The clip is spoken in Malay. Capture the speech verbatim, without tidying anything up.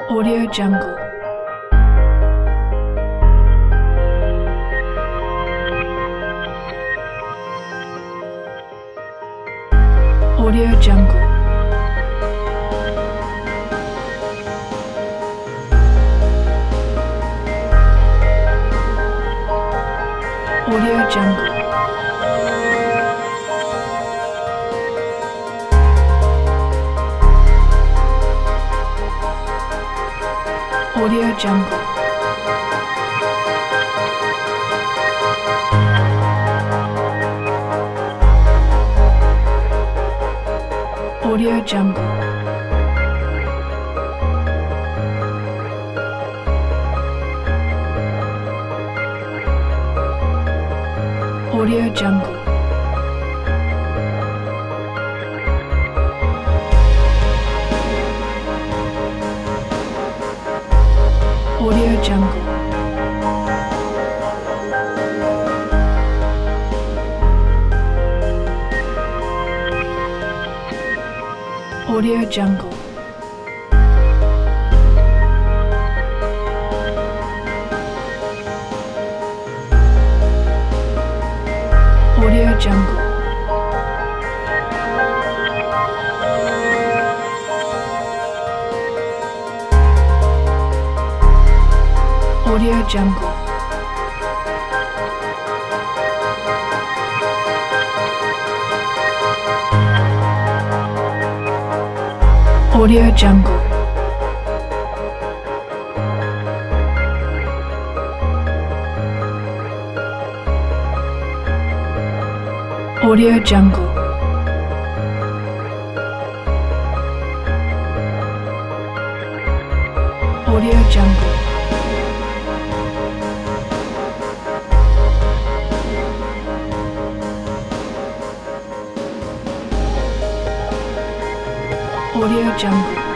Audio Jungle. Audio Jungle. Audio Jungle. Audio Jungle. Audio Jungle. Audio Jungle. Audio Jungle. Audio Jungle. Audio Jungle. Audio Jungle. Audio Jungle. Audio Jungle. Audio Jungle. Audio Jungle.